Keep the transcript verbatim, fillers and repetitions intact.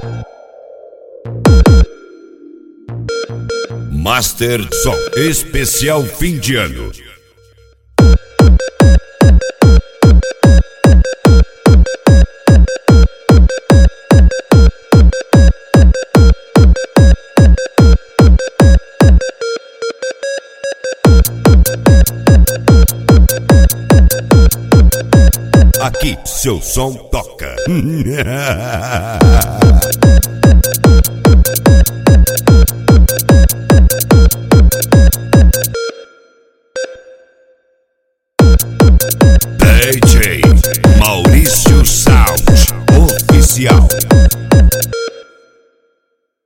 Master Som especial fim de ano. Aqui seu som toca. D J Maurício Sound Oficial.